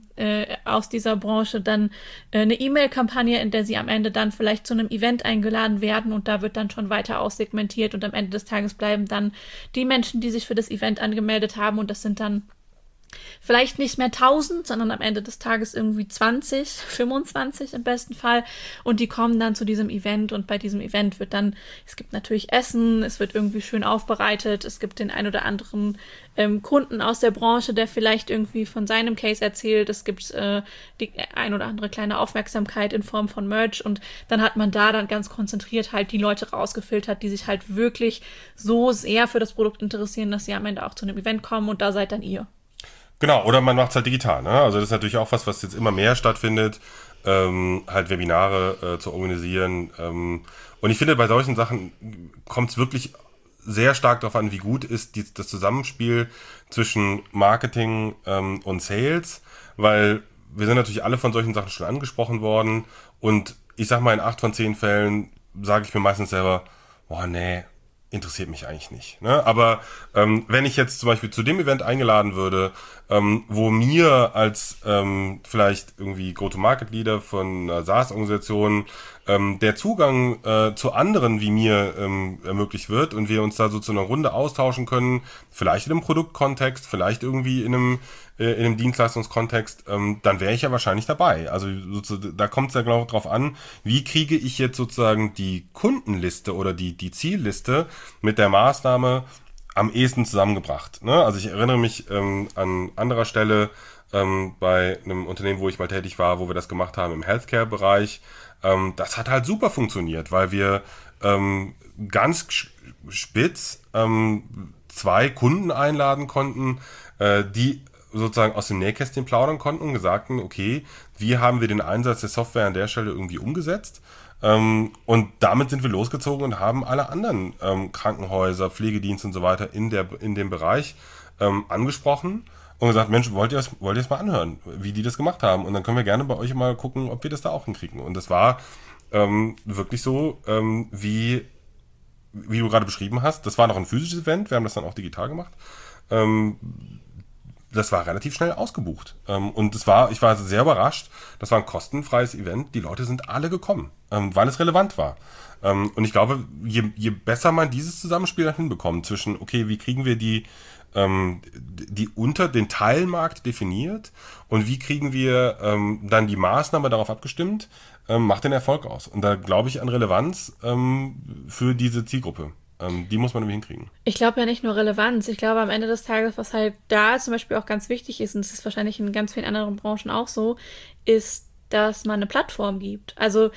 dieser Branche dann eine E-Mail-Kampagne, in der sie am Ende dann vielleicht zu einem Event eingeladen werden und da wird dann schon weiter aussegmentiert und am Ende des Tages bleiben dann die Menschen, die sich für das Event angemeldet haben und das sind dann vielleicht nicht mehr 1000, sondern am Ende des Tages irgendwie 20, 25 im besten Fall. Und die kommen dann zu diesem Event und bei diesem Event wird dann, es gibt natürlich Essen, es wird irgendwie schön aufbereitet, es gibt den ein oder anderen Kunden aus der Branche, der vielleicht irgendwie von seinem Case erzählt, es gibt die ein oder andere kleine Aufmerksamkeit in Form von Merch und dann hat man da dann ganz konzentriert halt die Leute rausgefiltert, die sich halt wirklich so sehr für das Produkt interessieren, dass sie am Ende auch zu einem Event kommen und da seid dann ihr. Genau, oder man macht es halt digital, ne? Also das ist natürlich auch was jetzt immer mehr stattfindet, halt Webinare zu organisieren. Und ich finde, bei solchen Sachen kommt es wirklich sehr stark darauf an, wie gut ist das Zusammenspiel zwischen Marketing und Sales, weil wir sind natürlich alle von solchen Sachen schon angesprochen worden und ich sag mal, in 8 von 10 Fällen sage ich mir meistens selber, boah, nee, interessiert mich eigentlich nicht. Ne? Aber wenn ich jetzt zum Beispiel zu dem Event eingeladen würde, wo mir als vielleicht irgendwie Go-to-Market-Leader von einer SaaS-Organisation der Zugang zu anderen wie mir ermöglicht wird und wir uns da so zu einer Runde austauschen können, vielleicht in einem Produktkontext, vielleicht irgendwie in einem Dienstleistungskontext, dann wäre ich ja wahrscheinlich dabei. Also da kommt es ja genau drauf an, wie kriege ich jetzt sozusagen die Kundenliste oder die Zielliste mit der Maßnahme am ehesten zusammengebracht. Ne? Also ich erinnere mich an anderer Stelle bei einem Unternehmen, wo ich mal tätig war, wo wir das gemacht haben im Healthcare-Bereich. Das hat halt super funktioniert, weil wir ganz spitz 2 Kunden einladen konnten, die sozusagen aus dem Nähkästchen plaudern konnten und sagten, okay, wie haben wir den Einsatz der Software an der Stelle irgendwie umgesetzt? Und damit sind wir losgezogen und haben alle anderen Krankenhäuser, Pflegedienste und so weiter in dem Bereich angesprochen und gesagt, Mensch, wollt ihr es mal anhören, wie die das gemacht haben? Und dann können wir gerne bei euch mal gucken, ob wir das da auch hinkriegen. Und das war wirklich so, wie du gerade beschrieben hast. Das war noch ein physisches Event, wir haben das dann auch digital gemacht. Das war relativ schnell ausgebucht. Und ich war sehr überrascht. Das war ein kostenfreies Event. Die Leute sind alle gekommen, weil es relevant war. Und ich glaube, je besser man dieses Zusammenspiel dann hinbekommt zwischen, okay, wie kriegen wir die unter den Teilmarkt definiert und wie kriegen wir dann die Maßnahme darauf abgestimmt, macht den Erfolg aus. Und da glaube ich an Relevanz für diese Zielgruppe. Die muss man irgendwie hinkriegen. Ich glaube ja nicht nur Relevanz. Ich glaube am Ende des Tages, was halt da zum Beispiel auch ganz wichtig ist, und das ist wahrscheinlich in ganz vielen anderen Branchen auch so, ist, dass man eine Plattform gibt. Also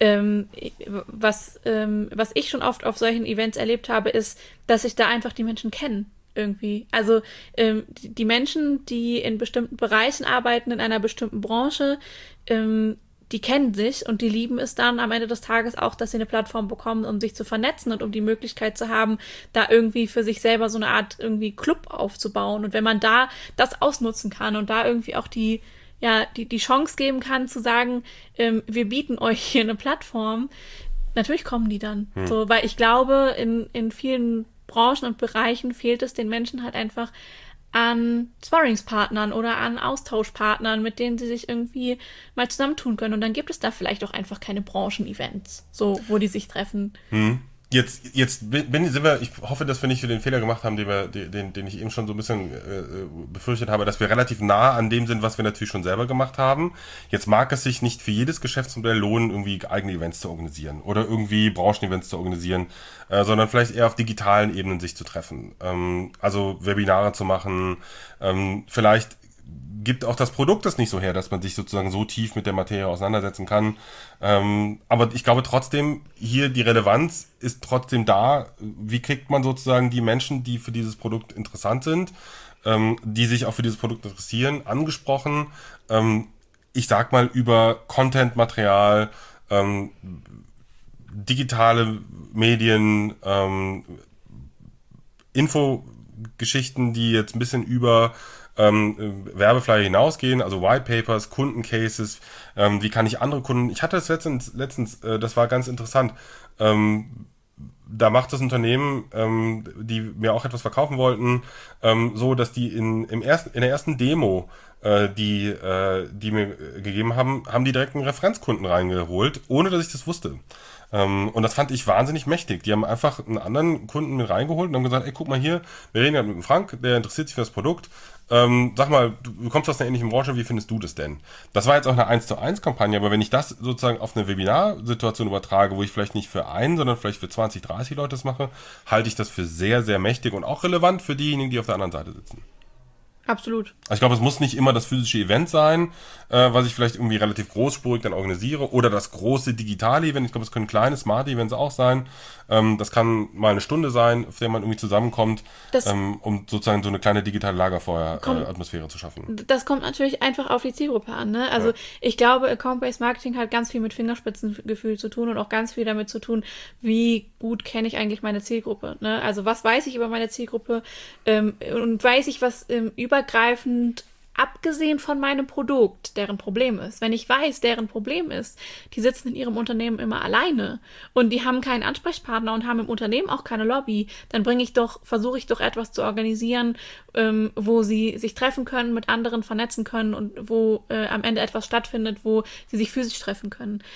was ich schon oft auf solchen Events erlebt habe, ist, dass sich da einfach die Menschen kennen. Irgendwie. Also die Menschen, die in bestimmten Bereichen arbeiten, in einer bestimmten Branche, die kennen sich und die lieben es dann am Ende des Tages auch, dass sie eine Plattform bekommen, um sich zu vernetzen und um die Möglichkeit zu haben, da irgendwie für sich selber so eine Art irgendwie Club aufzubauen. Und wenn man da das ausnutzen kann und da irgendwie auch die Chance geben kann, zu sagen, wir bieten euch hier eine Plattform, natürlich kommen die dann. So, weil ich glaube, in vielen Branchen und Bereichen fehlt es den Menschen halt einfach an Sparringspartnern oder an Austauschpartnern, mit denen sie sich irgendwie mal zusammentun können. Und dann gibt es da vielleicht auch einfach keine Branchen-Events, so, wo die sich treffen. Jetzt sind wir, ich hoffe, dass wir nicht den Fehler gemacht haben, den ich eben schon so ein bisschen befürchtet habe, dass wir relativ nah an dem sind, was wir natürlich schon selber gemacht haben. Jetzt mag es sich nicht für jedes Geschäftsmodell lohnen, irgendwie eigene Events zu organisieren oder irgendwie Branchen-Events zu organisieren, sondern vielleicht eher auf digitalen Ebenen sich zu treffen. Also Webinare zu machen, vielleicht gibt auch das Produkt das nicht so her, dass man sich sozusagen so tief mit der Materie auseinandersetzen kann. Aber ich glaube trotzdem, hier die Relevanz ist trotzdem da. Wie kriegt man sozusagen die Menschen, die für dieses Produkt interessant sind, die sich auch für dieses Produkt interessieren, angesprochen? Ich sag mal über Content-Material, digitale Medien, Infogeschichten, die jetzt ein bisschen über Werbeflyer hinausgehen, also White Papers, Kundencases, wie kann ich andere Kunden, ich hatte das letztens, das war ganz interessant, da macht das Unternehmen, die mir auch etwas verkaufen wollten, so, dass die in der ersten Demo, die mir gegeben haben die direkt einen Referenzkunden reingeholt, ohne dass ich das wusste. Und das fand ich wahnsinnig mächtig. Die haben einfach einen anderen Kunden mit reingeholt und haben gesagt, ey, guck mal hier, wir reden ja mit dem Frank, der interessiert sich für das Produkt. Sag mal, du kommst aus einer ähnlichen Branche, wie findest du das denn? Das war jetzt auch eine 1:1-Kampagne, aber wenn ich das sozusagen auf eine Webinarsituation übertrage, wo ich vielleicht nicht für einen, sondern vielleicht für 20, 30 Leute das mache, halte ich das für sehr, sehr mächtig und auch relevant für diejenigen, die auf der anderen Seite sitzen. Absolut. Also ich glaube, es muss nicht immer das physische Event sein, was ich vielleicht irgendwie relativ großspurig dann organisiere, oder das große digitale Event. Ich glaube, es können kleine Smart Events auch sein. Das kann mal eine Stunde sein, auf der man irgendwie zusammenkommt, um sozusagen so eine kleine digitale Lagerfeuer-Atmosphäre zu schaffen. Das kommt natürlich einfach auf die Zielgruppe an, ne? Also ich glaube, Account-Based Marketing hat ganz viel mit Fingerspitzengefühl zu tun und auch ganz viel damit zu tun, wie gut kenne ich eigentlich meine Zielgruppe, ne? Also was weiß ich über meine Zielgruppe und weiß ich, was übergreifend abgesehen von meinem Produkt deren Problem ist. Wenn ich weiß, deren Problem ist, die sitzen in ihrem Unternehmen immer alleine und die haben keinen Ansprechpartner und haben im Unternehmen auch keine Lobby, dann versuche ich doch etwas zu organisieren, wo sie sich treffen können, mit anderen vernetzen können und wo am Ende etwas stattfindet, wo sie sich physisch treffen können.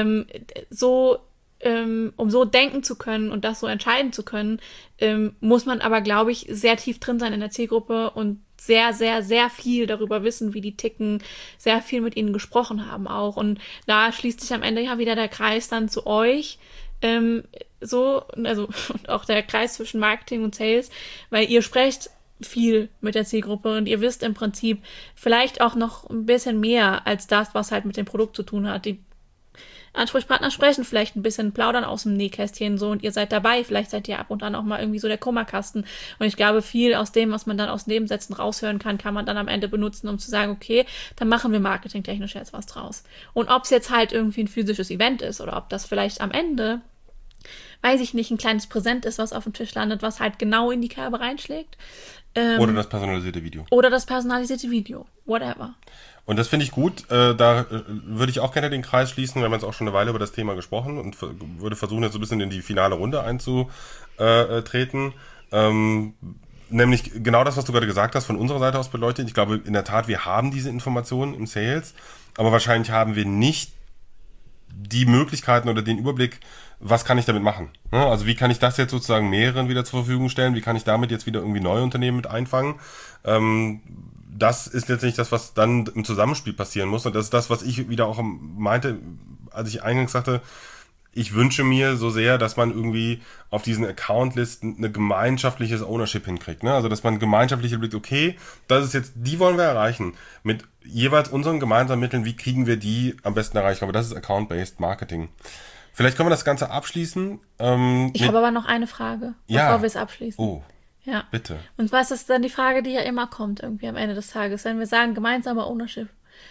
Um so denken zu können und das so entscheiden zu können, muss man aber, glaube ich, sehr tief drin sein in der Zielgruppe und sehr, sehr, sehr viel darüber wissen, wie die ticken, sehr viel mit ihnen gesprochen haben auch. Und da schließt sich am Ende ja wieder der Kreis dann zu euch, und auch der Kreis zwischen Marketing und Sales, weil ihr sprecht viel mit der Zielgruppe und ihr wisst im Prinzip vielleicht auch noch ein bisschen mehr als das, was halt mit dem Produkt zu tun hat. Ansprechpartner sprechen vielleicht ein bisschen, plaudern aus dem Nähkästchen so und ihr seid dabei. Vielleicht seid ihr ab und an auch mal irgendwie so der Kummerkasten. Und ich glaube, viel aus dem, was man dann aus Nebensätzen raushören kann, kann man dann am Ende benutzen, um zu sagen, okay, dann machen wir marketingtechnisch jetzt was draus. Und ob es jetzt halt irgendwie ein physisches Event ist oder ob das vielleicht am Ende, weiß ich nicht, ein kleines Präsent ist, was auf dem Tisch landet, was halt genau in die Kerbe reinschlägt. Oder das personalisierte Video. Whatever. Und das finde ich gut. Da würde ich auch gerne den Kreis schließen. Wir haben jetzt auch schon eine Weile über das Thema gesprochen und würde versuchen, jetzt so ein bisschen in die finale Runde einzutreten. Nämlich genau das, was du gerade gesagt hast, von unserer Seite aus beleuchtet. Ich glaube, in der Tat, wir haben diese Informationen im Sales, aber wahrscheinlich haben wir nicht die Möglichkeiten oder den Überblick, was kann ich damit machen? Also wie kann ich das jetzt sozusagen mehreren wieder zur Verfügung stellen? Wie kann ich damit jetzt wieder irgendwie neue Unternehmen mit einfangen? Das ist letztendlich das, was dann im Zusammenspiel passieren muss. Und das ist das, was ich wieder auch meinte, als ich eingangs sagte, ich wünsche mir so sehr, dass man irgendwie auf diesen Accountlisten ein gemeinschaftliches Ownership hinkriegt. Also dass man gemeinschaftlich überlegt, okay, das ist jetzt, die wollen wir erreichen. Mit jeweils unseren gemeinsamen Mitteln, wie kriegen wir die am besten erreicht? Aber das ist Account-Based Marketing. Vielleicht können wir das Ganze abschließen. Ich habe aber noch eine Frage, bevor wir es abschließen. Oh, ja. Bitte. Und was ist dann die Frage, die ja immer kommt irgendwie am Ende des Tages? Wenn wir sagen, gemeinsames Ownership,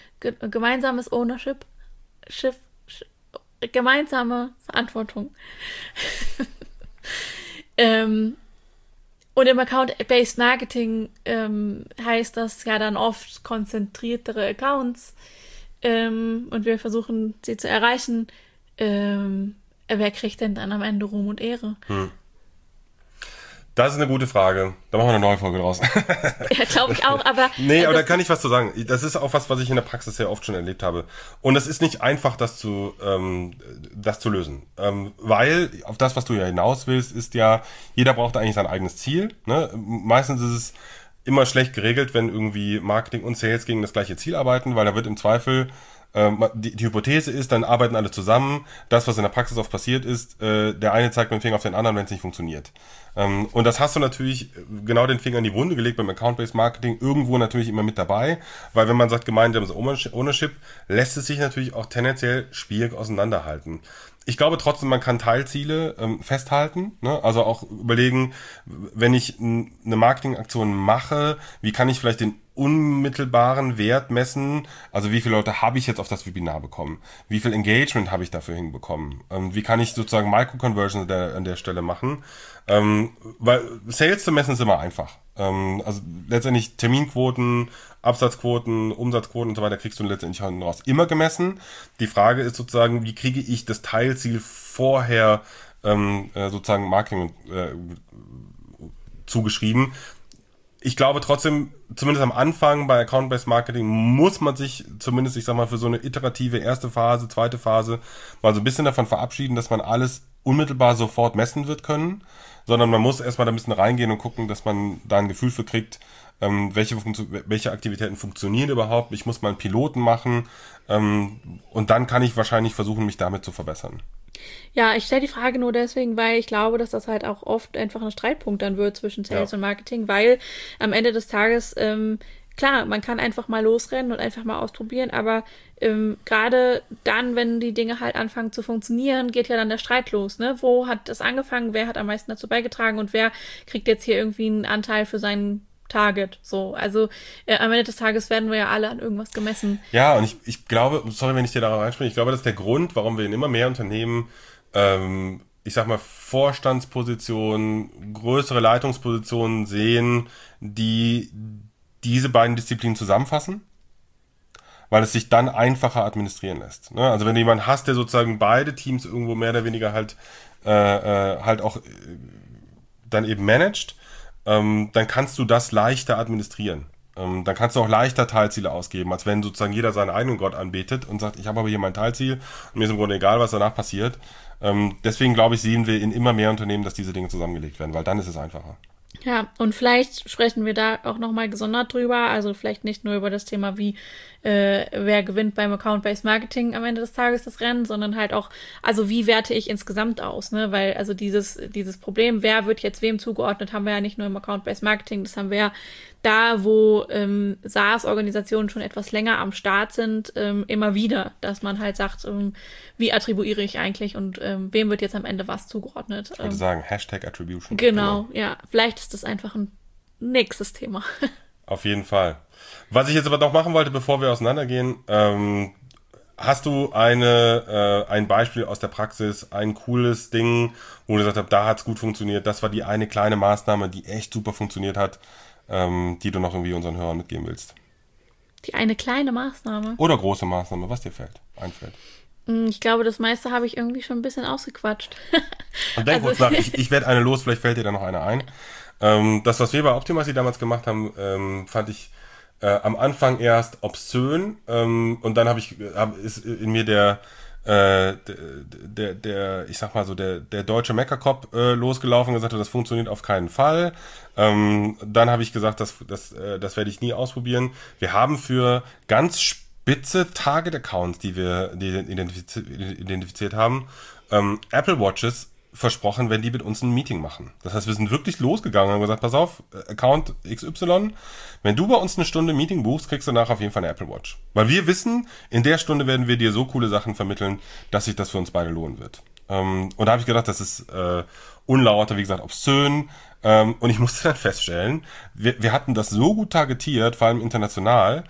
gemeinsame Verantwortung. Und im Account-Based Marketing heißt das ja dann oft konzentriertere Accounts und wir versuchen, sie zu erreichen. Wer kriegt denn dann am Ende Ruhm und Ehre? Das ist eine gute Frage. Da machen wir eine neue Folge draus. Ja, glaube ich auch, aber... Nee, aber da kann ich was zu sagen. Das ist auch was ich in der Praxis sehr oft schon erlebt habe. Und es ist nicht einfach, das zu lösen. Weil, auf das, was du ja hinaus willst, ist ja, jeder braucht eigentlich sein eigenes Ziel. Ne? Meistens ist es immer schlecht geregelt, wenn irgendwie Marketing und Sales gegen das gleiche Ziel arbeiten, weil da wird im Zweifel... Die Hypothese ist, dann arbeiten alle zusammen. Das, was in der Praxis oft passiert ist, der eine zeigt mit dem Finger auf den anderen, wenn es nicht funktioniert. Und das hast du natürlich genau den Finger in die Wunde gelegt beim Account-Based Marketing, irgendwo natürlich immer mit dabei, weil wenn man sagt gemeinsames Ownership, lässt es sich natürlich auch tendenziell schwierig auseinanderhalten. Ich glaube trotzdem, man kann Teilziele festhalten, ne? Also auch überlegen, wenn ich eine Marketingaktion mache, wie kann ich vielleicht den unmittelbaren Wert messen, also wie viele Leute habe ich jetzt auf das Webinar bekommen, wie viel Engagement habe ich dafür hinbekommen, wie kann ich sozusagen Micro-Conversions an der Stelle machen, weil Sales zu messen ist immer einfach. Also letztendlich Terminquoten, Absatzquoten, Umsatzquoten und so weiter kriegst du letztendlich raus immer gemessen. Die Frage ist sozusagen, wie kriege ich das Teilziel vorher sozusagen Marketing zugeschrieben. Ich glaube trotzdem, zumindest am Anfang bei Account-Based Marketing muss man sich zumindest, ich sag mal, für so eine iterative erste Phase, zweite Phase mal so ein bisschen davon verabschieden, dass man alles unmittelbar sofort messen wird können, sondern man muss erstmal da ein bisschen reingehen und gucken, dass man da ein Gefühl für kriegt, welche Aktivitäten funktionieren überhaupt. Ich muss mal einen Piloten machen und dann kann ich wahrscheinlich versuchen, mich damit zu verbessern. Ja, ich stelle die Frage nur deswegen, weil ich glaube, dass das halt auch oft einfach ein Streitpunkt dann wird zwischen Sales und Marketing, weil am Ende des Tages, klar, man kann einfach mal losrennen und einfach mal ausprobieren, aber gerade dann, wenn die Dinge halt anfangen zu funktionieren, geht ja dann der Streit los, ne? Wo hat das angefangen, wer hat am meisten dazu beigetragen und wer kriegt jetzt hier irgendwie einen Anteil für seinen Target, so. Also am Ende des Tages werden wir ja alle an irgendwas gemessen. Ja, und ich glaube, sorry, wenn ich dir da reinspringe, ich glaube, das ist der Grund, warum wir in immer mehr Unternehmen, ich sag mal, Vorstandspositionen, größere Leitungspositionen sehen, die diese beiden Disziplinen zusammenfassen, weil es sich dann einfacher administrieren lässt. Ne? Also wenn du jemanden hast, der sozusagen beide Teams irgendwo mehr oder weniger halt auch dann eben managt, dann kannst du das leichter administrieren. Dann kannst du auch leichter Teilziele ausgeben, als wenn sozusagen jeder seinen eigenen Gott anbetet und sagt, ich habe aber hier mein Teilziel und mir ist im Grunde egal, was danach passiert. Deswegen glaube ich, sehen wir in immer mehr Unternehmen, dass diese Dinge zusammengelegt werden, weil dann ist es einfacher. Ja, und vielleicht sprechen wir da auch nochmal gesondert drüber. Also vielleicht nicht nur über das Thema, wer gewinnt beim Account-Based Marketing am Ende des Tages das Rennen, sondern halt auch, also wie werte ich insgesamt aus, ne? Weil also dieses Problem, wer wird jetzt wem zugeordnet, haben wir ja nicht nur im Account-Based Marketing, das haben wir ja da, wo SaaS-Organisationen schon etwas länger am Start sind, immer wieder, dass man halt sagt, wie attribuiere ich eigentlich und wem wird jetzt am Ende was zugeordnet. Ich würde sagen, Hashtag Attribution. Genau, ja. Vielleicht ist das einfach ein nächstes Thema. Auf jeden Fall. Was ich jetzt aber noch machen wollte, bevor wir auseinandergehen, hast du ein Beispiel aus der Praxis, ein cooles Ding, wo du gesagt hast, da hat es gut funktioniert, das war die eine kleine Maßnahme, die echt super funktioniert hat, die du noch irgendwie unseren Hörern mitgeben willst? Die eine kleine Maßnahme? Oder große Maßnahme, was dir einfällt. Ich glaube, das meiste habe ich irgendwie schon ein bisschen ausgequatscht. Und denk kurz nach, ich werde eine los, vielleicht fällt dir da noch eine ein. Das, was wir bei Optimacy damals gemacht haben, fand ich am Anfang erst obszön, und dann ist in mir der ich sag mal so, der deutsche Meckerkopf losgelaufen und gesagt hat, das funktioniert auf keinen Fall. Dann habe ich gesagt, das werde ich nie ausprobieren. Wir haben für ganz spitze Target-Accounts, die wir identifiziert haben, Apple Watches versprochen, wenn die mit uns ein Meeting machen. Das heißt, wir sind wirklich losgegangen und haben gesagt, pass auf, Account XY, wenn du bei uns eine Stunde Meeting buchst, kriegst du nachher auf jeden Fall eine Apple Watch. Weil wir wissen, in der Stunde werden wir dir so coole Sachen vermitteln, dass sich das für uns beide lohnen wird. Und da habe ich gedacht, das ist unlauter, wie gesagt, obszön. Und ich musste dann feststellen, wir hatten das so gut targetiert, vor allem international,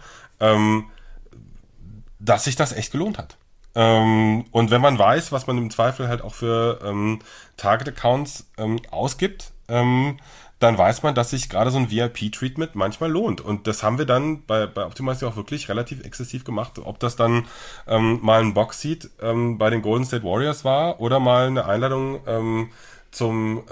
dass sich das echt gelohnt hat. Und wenn man weiß, was man im Zweifel halt auch für Target-Accounts ausgibt, dann weiß man, dass sich gerade so ein VIP-Treatment manchmal lohnt. Und das haben wir dann bei Optimacy auch wirklich relativ exzessiv gemacht. Ob das dann mal ein Box-Seat bei den Golden State Warriors war oder mal eine Einladung zum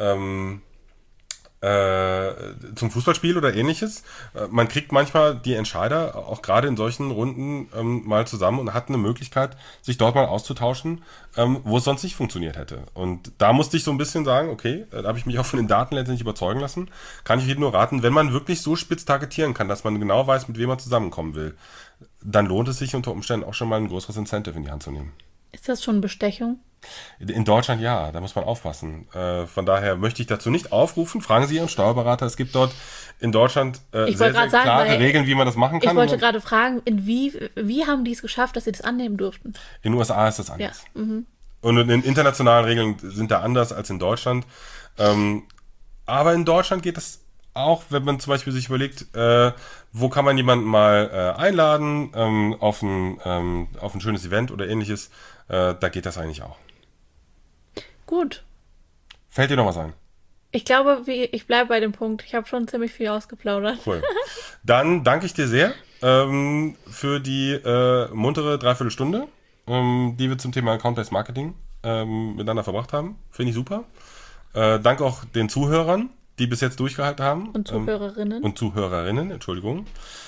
Fußballspiel oder ähnliches. Man kriegt manchmal die Entscheider, auch gerade in solchen Runden, mal zusammen und hat eine Möglichkeit, sich dort mal auszutauschen, wo es sonst nicht funktioniert hätte. Und da musste ich so ein bisschen sagen, okay, da habe ich mich auch von den Daten letztendlich überzeugen lassen, kann ich jedem nur raten, wenn man wirklich so spitz targetieren kann, dass man genau weiß, mit wem man zusammenkommen will, dann lohnt es sich unter Umständen auch schon mal ein größeres Incentive in die Hand zu nehmen. Ist das schon Bestechung? In Deutschland ja, da muss man aufpassen. Von daher möchte ich dazu nicht aufrufen. Fragen Sie Ihren Steuerberater. Es gibt dort in Deutschland sehr klare Regeln, wie man das machen kann. Ich wollte gerade fragen, wie haben die es geschafft, dass sie das annehmen durften? In den USA ist das anders. Ja. Mhm. Und in den internationalen Regeln sind da anders als in Deutschland. Aber in Deutschland geht es auch, wenn man zum Beispiel sich überlegt, wo kann man jemanden mal einladen auf ein schönes Event oder ähnliches, da geht das eigentlich auch. Gut. Fällt dir noch was ein? Ich glaube, ich bleibe bei dem Punkt. Ich habe schon ziemlich viel ausgeplaudert. Cool. Dann danke ich dir sehr für die muntere Dreiviertelstunde, die wir zum Thema Account-Based Marketing miteinander verbracht haben. Finde ich super. Danke auch den Zuhörern, die bis jetzt durchgehalten haben. Und Zuhörerinnen. Entschuldigung.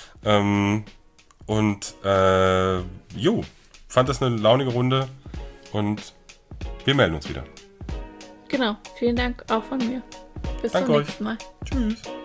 Fand das eine launige Runde und wir melden uns wieder. Genau, vielen Dank auch von mir. Bis zum nächsten Mal. Tschüss.